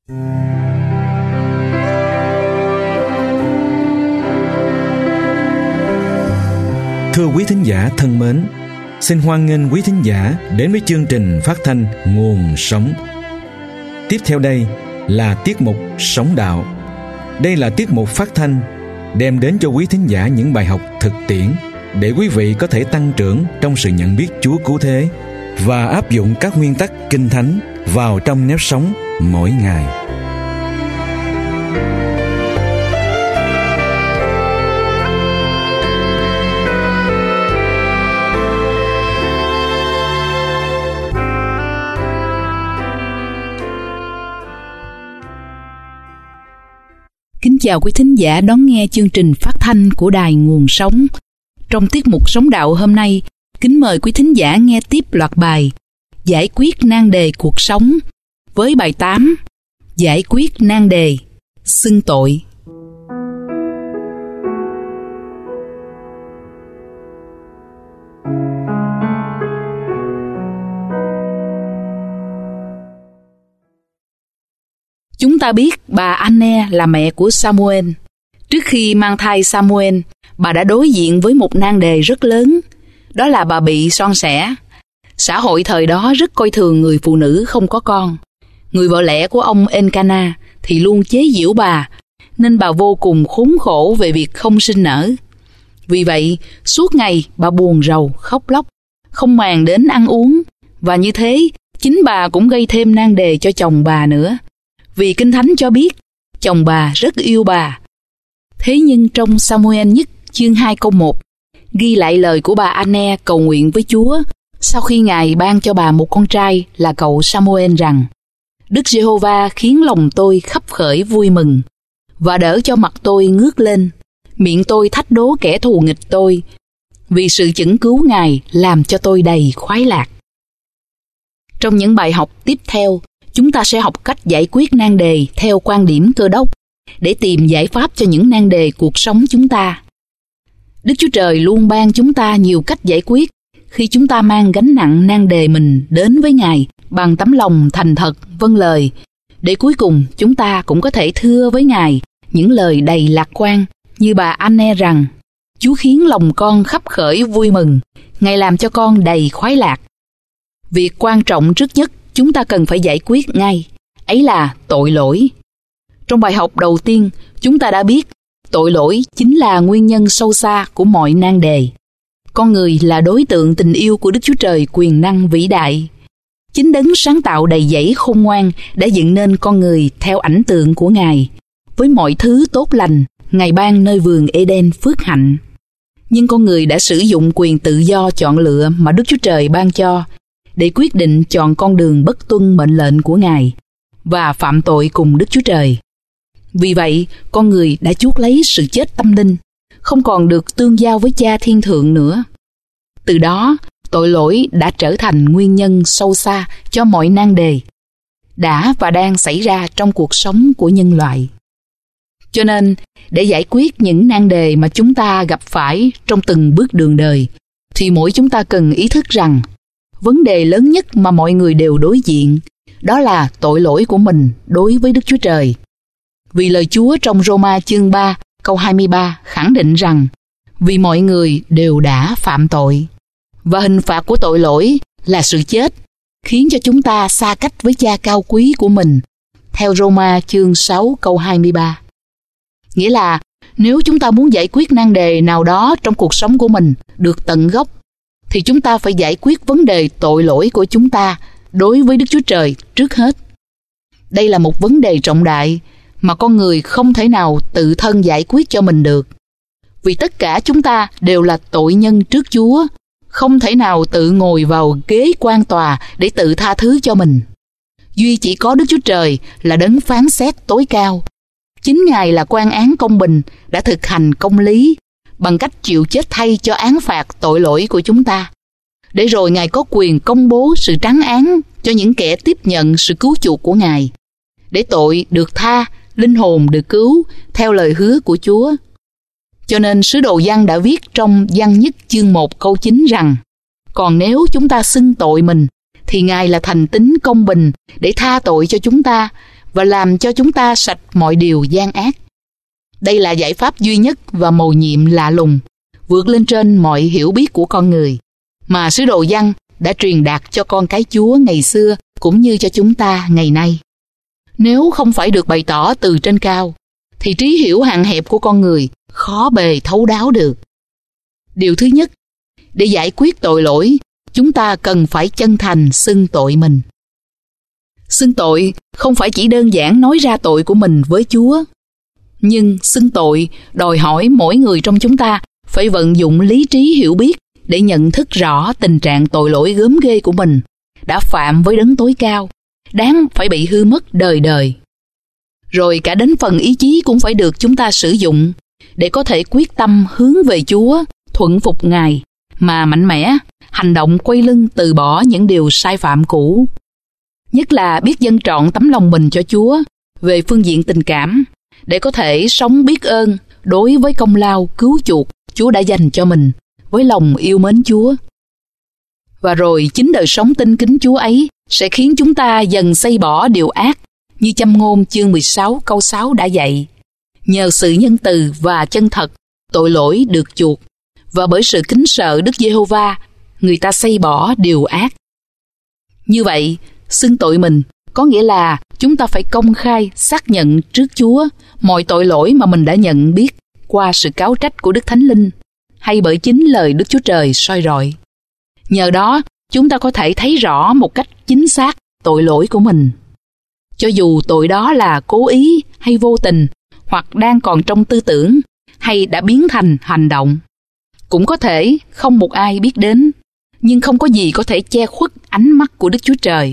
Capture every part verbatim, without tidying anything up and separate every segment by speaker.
Speaker 1: Thưa quý thính giả thân mến, xin hoan nghênh quý thính giả đến với chương trình phát thanh Nguồn Sống. Tiếp theo đây là tiết mục Sống Đạo. Đây là tiết mục phát thanh đem đến cho quý thính giả những bài học thực tiễn để quý vị có thể tăng trưởng trong sự nhận biết Chúa cứu thế và áp dụng các nguyên tắc Kinh Thánh vào trong nếp sống mỗi ngày.
Speaker 2: Kính chào quý thính giả đón nghe chương trình phát thanh của Đài Nguồn Sống. Trong tiết mục Sống Đạo hôm nay, kính mời quý thính giả nghe tiếp loạt bài Giải quyết nan đề cuộc sống với bài tám Giải quyết nan đề xưng tội. Chúng ta biết bà Anne là mẹ của Samuel. Trước khi mang thai Samuel, bà đã đối diện với một nan đề rất lớn, đó là bà bị son sẻ. Xã hội thời đó rất coi thường người phụ nữ không có con. Người vợ lẽ của ông Elkanah thì luôn chế giễu bà, nên bà vô cùng khốn khổ về việc không sinh nở. Vì vậy, suốt ngày bà buồn rầu, khóc lóc, không màng đến ăn uống, và như thế, chính bà cũng gây thêm nan đề cho chồng bà nữa. Vì Kinh Thánh cho biết, chồng bà rất yêu bà. Thế nhưng trong Samuel nhất chương hai câu một, ghi lại lời của bà Anne cầu nguyện với Chúa sau khi Ngài ban cho bà một con trai là cậu Samuel rằng: Đức Giê-hô-va khiến lòng tôi khấp khởi vui mừng, và đỡ cho mặt tôi ngước lên, miệng tôi thách đố kẻ thù nghịch tôi, vì sự chẩn cứu Ngài làm cho tôi đầy khoái lạc. Trong những bài học tiếp theo, chúng ta sẽ học cách giải quyết nan đề theo quan điểm Cơ Đốc để tìm giải pháp cho những nan đề cuộc sống chúng ta. Đức Chúa Trời luôn ban chúng ta nhiều cách giải quyết khi chúng ta mang gánh nặng nan đề mình đến với Ngài bằng tấm lòng thành thật, vâng lời, để cuối cùng chúng ta cũng có thể thưa với Ngài những lời đầy lạc quan như bà Anne rằng: Chúa khiến lòng con khấp khởi vui mừng, Ngài làm cho con đầy khoái lạc. Việc quan trọng trước nhất chúng ta cần phải giải quyết ngay, ấy là tội lỗi. Trong bài học đầu tiên, chúng ta đã biết tội lỗi chính là nguyên nhân sâu xa của mọi nan đề. Con người là đối tượng tình yêu của Đức Chúa Trời quyền năng vĩ đại. Chính Đấng sáng tạo đầy dẫy khôn ngoan đã dựng nên con người theo ảnh tượng của Ngài, với mọi thứ tốt lành Ngài ban nơi vườn Eden phước hạnh. Nhưng con người đã sử dụng quyền tự do chọn lựa mà Đức Chúa Trời ban cho để quyết định chọn con đường bất tuân mệnh lệnh của Ngài và phạm tội cùng Đức Chúa Trời. Vì vậy, con người đã chuốc lấy sự chết tâm linh, không còn được tương giao với Cha Thiên Thượng nữa. Từ đó, tội lỗi đã trở thành nguyên nhân sâu xa cho mọi nan đề đã và đang xảy ra trong cuộc sống của nhân loại. Cho nên, để giải quyết những nan đề mà chúng ta gặp phải trong từng bước đường đời, thì mỗi chúng ta cần ý thức rằng vấn đề lớn nhất mà mọi người đều đối diện, đó là tội lỗi của mình đối với Đức Chúa Trời. Vì lời Chúa trong Roma chương ba câu hai mươi ba khẳng định rằng vì mọi người đều đã phạm tội, và hình phạt của tội lỗi là sự chết, khiến cho chúng ta xa cách với Cha cao quý của mình, theo Roma chương sáu câu hai mươi ba. Nghĩa là nếu chúng ta muốn giải quyết nan đề nào đó trong cuộc sống của mình được tận gốc, thì chúng ta phải giải quyết vấn đề tội lỗi của chúng ta đối với Đức Chúa Trời trước hết. Đây là một vấn đề trọng đại mà con người không thể nào tự thân giải quyết cho mình được. Vì tất cả chúng ta đều là tội nhân trước Chúa, không thể nào tự ngồi vào ghế quan tòa để tự tha thứ cho mình. Duy chỉ có Đức Chúa Trời là đấng phán xét tối cao. Chính Ngài là quan án công bình, đã thực hành công lý bằng cách chịu chết thay cho án phạt tội lỗi của chúng ta. Để rồi Ngài có quyền công bố sự trắng án cho những kẻ tiếp nhận sự cứu chuộc của Ngài, để tội được tha, linh hồn được cứu theo lời hứa của Chúa. Cho nên sứ đồ Giăng đã viết trong Giăng nhất chương một câu chín rằng: Còn nếu chúng ta xưng tội mình, thì Ngài là thành tín công bình để tha tội cho chúng ta và làm cho chúng ta sạch mọi điều gian ác. Đây là giải pháp duy nhất và mầu nhiệm lạ lùng, vượt lên trên mọi hiểu biết của con người, mà sứ đồ Giăng đã truyền đạt cho con cái Chúa ngày xưa cũng như cho chúng ta ngày nay. Nếu không phải được bày tỏ từ trên cao, thì trí hiểu hạn hẹp của con người khó bề thấu đáo được. Điều thứ nhất, để giải quyết tội lỗi, chúng ta cần phải chân thành xưng tội mình. Xưng tội không phải chỉ đơn giản nói ra tội của mình với Chúa, nhưng xưng tội đòi hỏi mỗi người trong chúng ta phải vận dụng lý trí hiểu biết để nhận thức rõ tình trạng tội lỗi gớm ghê của mình đã phạm với đấng tối cao, đáng phải bị hư mất đời đời. Rồi cả đến phần ý chí cũng phải được chúng ta sử dụng để có thể quyết tâm hướng về Chúa, thuận phục Ngài, mà mạnh mẽ, hành động quay lưng từ bỏ những điều sai phạm cũ. Nhất là biết dâng trọn tấm lòng mình cho Chúa về phương diện tình cảm, để có thể sống biết ơn đối với công lao cứu chuộc Chúa đã dành cho mình với lòng yêu mến Chúa. Và rồi chính đời sống tinh kính Chúa ấy sẽ khiến chúng ta dần xây bỏ điều ác, như Châm ngôn chương mười sáu câu sáu đã dạy. Nhờ sự nhân từ và chân thật, tội lỗi được chuộc, và bởi sự kính sợ Đức Giê-hô-va, người ta xây bỏ điều ác. Như vậy, xưng tội mình có nghĩa là chúng ta phải công khai xác nhận trước Chúa mọi tội lỗi mà mình đã nhận biết qua sự cáo trách của Đức Thánh Linh, hay bởi chính lời Đức Chúa Trời soi rọi. Nhờ đó, chúng ta có thể thấy rõ một cách chính xác tội lỗi của mình. Cho dù tội đó là cố ý hay vô tình, hoặc đang còn trong tư tưởng, hay đã biến thành hành động. Cũng có thể không một ai biết đến, nhưng không có gì có thể che khuất ánh mắt của Đức Chúa Trời.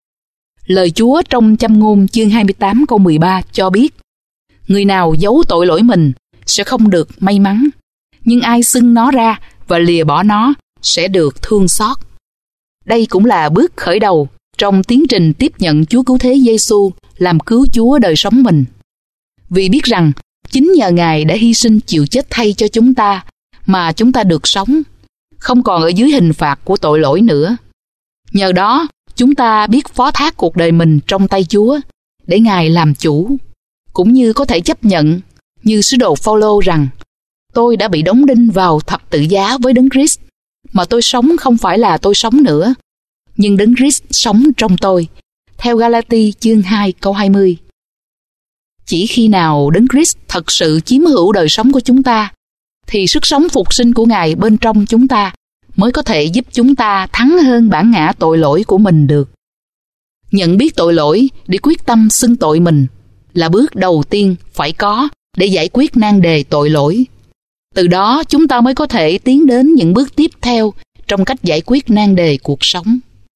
Speaker 2: Lời Chúa trong Châm ngôn chương hai mươi tám câu mười ba cho biết, người nào giấu tội lỗi mình sẽ không được may mắn, nhưng ai xưng nó ra và lìa bỏ nó sẽ được thương xót. Đây cũng là bước khởi đầu trong tiến trình tiếp nhận Chúa Cứu Thế Giê-xu làm cứu Chúa đời sống mình. Vì biết rằng chính nhờ Ngài đã hy sinh chịu chết thay cho chúng ta mà chúng ta được sống, không còn ở dưới hình phạt của tội lỗi nữa. Nhờ đó, chúng ta biết phó thác cuộc đời mình trong tay Chúa để Ngài làm chủ, cũng như có thể chấp nhận như sứ đồ Phao-lô rằng tôi đã bị đóng đinh vào thập tự giá với Đấng Christ, mà tôi sống không phải là tôi sống nữa, nhưng Đấng Christ sống trong tôi, theo Ga-la-ti chương hai câu hai mươi. Chỉ khi nào Đấng Christ thật sự chiếm hữu đời sống của chúng ta, thì sức sống phục sinh của Ngài bên trong chúng ta mới có thể giúp chúng ta thắng hơn bản ngã tội lỗi của mình được. Nhận biết tội lỗi để quyết tâm xưng tội mình là bước đầu tiên phải có để giải quyết nan đề tội lỗi. Từ đó chúng ta mới có thể tiến đến những bước tiếp theo trong cách giải quyết nan đề cuộc sống.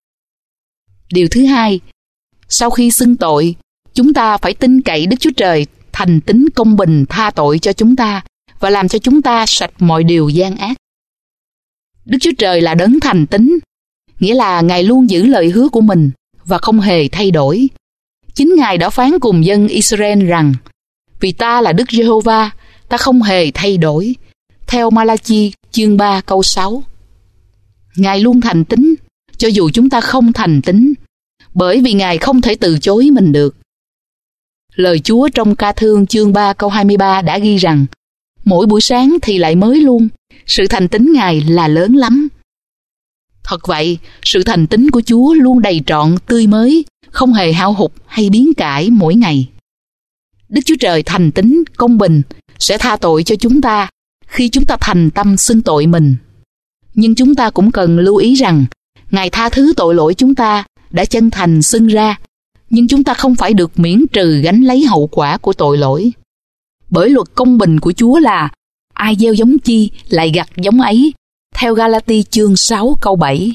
Speaker 2: Điều thứ hai, sau khi xưng tội, chúng ta phải tin cậy Đức Chúa Trời thành tín công bình tha tội cho chúng ta và làm cho chúng ta sạch mọi điều gian ác. Đức Chúa Trời là đấng thành tín, nghĩa là Ngài luôn giữ lời hứa của mình và không hề thay đổi. Chính Ngài đã phán cùng dân Israel rằng, vì ta là Đức Giê-hô-va, ta không hề thay đổi, theo Ma-la-chi chương ba câu sáu. Ngài luôn thành tín, cho dù chúng ta không thành tín, bởi vì Ngài không thể từ chối mình được. Lời Chúa trong Ca Thương chương ba câu hai mươi ba đã ghi rằng, mỗi buổi sáng thì lại mới luôn, sự thành tín Ngài là lớn lắm. Thật vậy, sự thành tín của Chúa luôn đầy trọn, tươi mới, không hề hao hụt hay biến cải mỗi ngày. Đức Chúa Trời thành tín, công bình sẽ tha tội cho chúng ta khi chúng ta thành tâm xưng tội mình. Nhưng chúng ta cũng cần lưu ý rằng, Ngài tha thứ tội lỗi chúng ta đã chân thành xưng ra, nhưng chúng ta không phải được miễn trừ gánh lấy hậu quả của tội lỗi. Bởi luật công bình của Chúa là ai gieo giống chi lại gặt giống ấy, theo Ga-la-ti chương sáu câu bảy.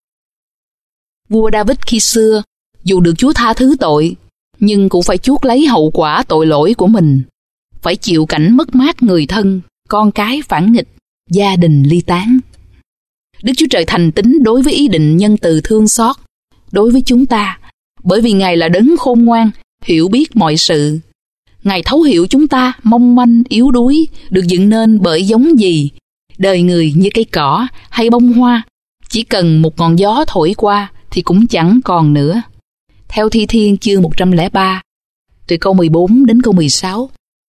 Speaker 2: Vua David khi xưa, dù được Chúa tha thứ tội, nhưng cũng phải chuốc lấy hậu quả tội lỗi của mình, phải chịu cảnh mất mát người thân, con cái phản nghịch, gia đình ly tán. Đức Chúa Trời thành tín đối với ý định nhân từ thương xót đối với chúng ta, bởi vì Ngài là đấng khôn ngoan, hiểu biết mọi sự. Ngài thấu hiểu chúng ta mong manh, yếu đuối, được dựng nên bởi giống gì. Đời người như cây cỏ hay bông hoa, chỉ cần một ngọn gió thổi qua thì cũng chẳng còn nữa. Theo Thi Thiên chương một trăm lẻ ba, từ câu mười bốn đến câu mười sáu.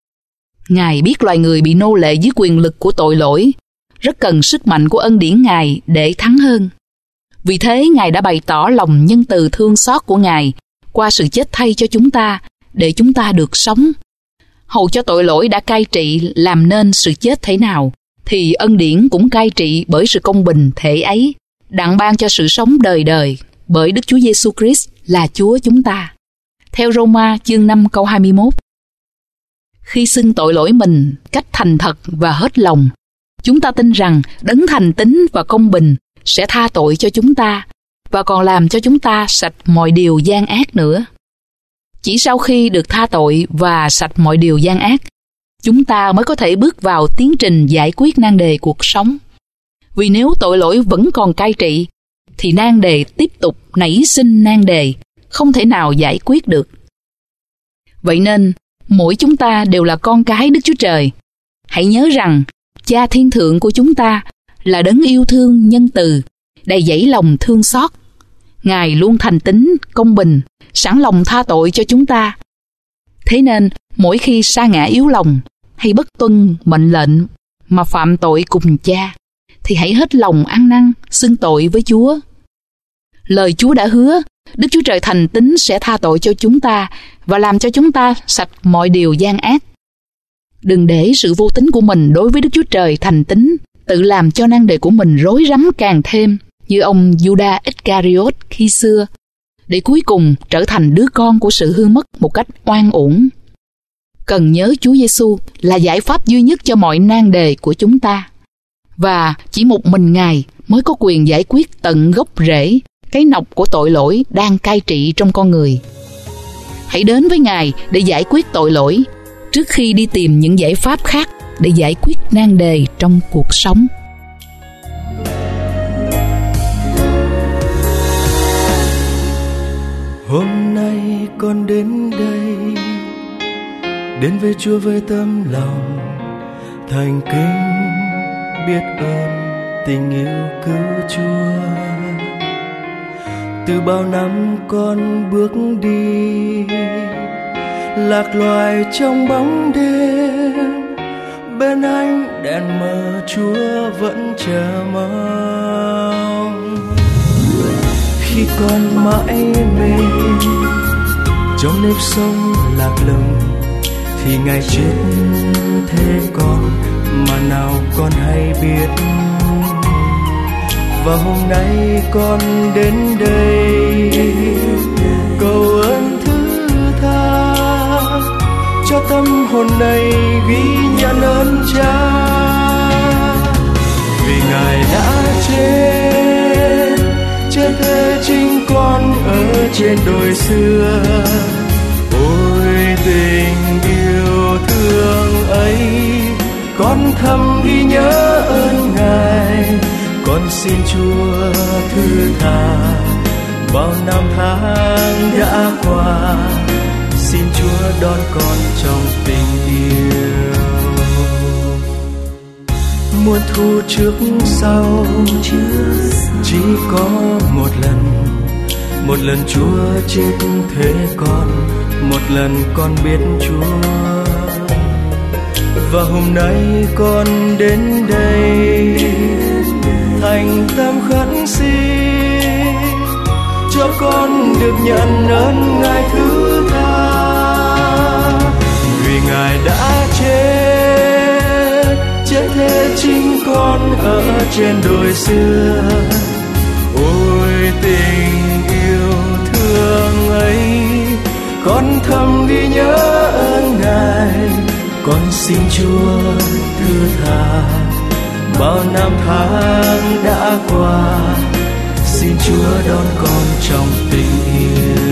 Speaker 2: Ngài biết loài người bị nô lệ dưới quyền lực của tội lỗi, rất cần sức mạnh của ân điển Ngài để thắng hơn. Vì thế Ngài đã bày tỏ lòng nhân từ thương xót của Ngài qua sự chết thay cho chúng ta, để chúng ta được sống. Hầu cho tội lỗi đã cai trị làm nên sự chết thể nào, thì ân điển cũng cai trị bởi sự công bình thể ấy, đặng ban cho sự sống đời đời bởi Đức Chúa Giêsu Christ là Chúa chúng ta. Theo Roma chương năm câu hai mươi mốt. Khi xưng tội lỗi mình cách thành thật và hết lòng, chúng ta tin rằng đấng thành tín và công bình sẽ tha tội cho chúng ta và còn làm cho chúng ta sạch mọi điều gian ác nữa. Chỉ sau khi được tha tội và sạch mọi điều gian ác, chúng ta mới có thể bước vào tiến trình giải quyết nan đề cuộc sống. Vì nếu tội lỗi vẫn còn cai trị, thì nan đề tiếp tục nảy sinh nan đề, không thể nào giải quyết được. Vậy nên, mỗi chúng ta đều là con cái Đức Chúa Trời. Hãy nhớ rằng, Cha Thiên Thượng của chúng ta là đấng yêu thương nhân từ, đầy dẫy lòng thương xót. Ngài luôn thành tín, công bình, sẵn lòng tha tội cho chúng ta. Thế nên, mỗi khi sa ngã yếu lòng hay bất tuân mệnh lệnh mà phạm tội cùng Cha, thì hãy hết lòng ăn năn xưng tội với Chúa. Lời Chúa đã hứa, Đức Chúa Trời thành tín sẽ tha tội cho chúng ta và làm cho chúng ta sạch mọi điều gian ác. Đừng để sự vô tín của mình đối với Đức Chúa Trời thành tín tự làm cho nan đề của mình rối rắm càng thêm, như ông Judas Iscariot khi xưa, để cuối cùng trở thành đứa con của sự hư mất một cách oan uổng. Cần nhớ Chúa Giêsu là giải pháp duy nhất cho mọi nan đề của chúng ta, và chỉ một mình Ngài mới có quyền giải quyết tận gốc rễ cái nọc của tội lỗi đang cai trị trong con người. Hãy đến với Ngài để giải quyết tội lỗi, trước khi đi tìm những giải pháp khác để giải quyết nan đề trong cuộc sống.
Speaker 3: Hôm nay con đến đây, đến với Chúa với tấm lòng thành kính, biết ơn tình yêu cứu Chúa. Từ bao năm con bước đi, lạc loài trong bóng đêm, bên anh đèn mờ Chúa vẫn chờ mong. Khi con mãi mê trong nếp sống lạc lõng, thì ngày chết thế con mà nào con hay biết. Và hôm nay con đến đây cầu ơn thứ tha, cho tâm hồn này ghi nhận ơn Cha. Vì Ngài đã chết, chết thế chính con ở trên đồi xưa. Ôi tình yêu thương ấy, con thầm ghi nhớ ơn Ngài. Con xin Chúa thứ tha bao năm tháng đã qua, xin Chúa đón con trong tình yêu. Muôn thu trước sau chỉ có một lần, một lần Chúa chết thế con, một lần con biết Chúa. Và hôm nay con đến đây thành tâm khẩn xin, cho con được nhận ơn Ngài thứ tha. Vì Ngài đã chết, chết thế chính con ở trên đồi xưa. Ôi tình yêu thương ấy, con thầm ghi nhớ ơn Ngài. Con xin Chúa thứ tha bao năm tháng đã qua, xin Chúa đón con trong tình yêu.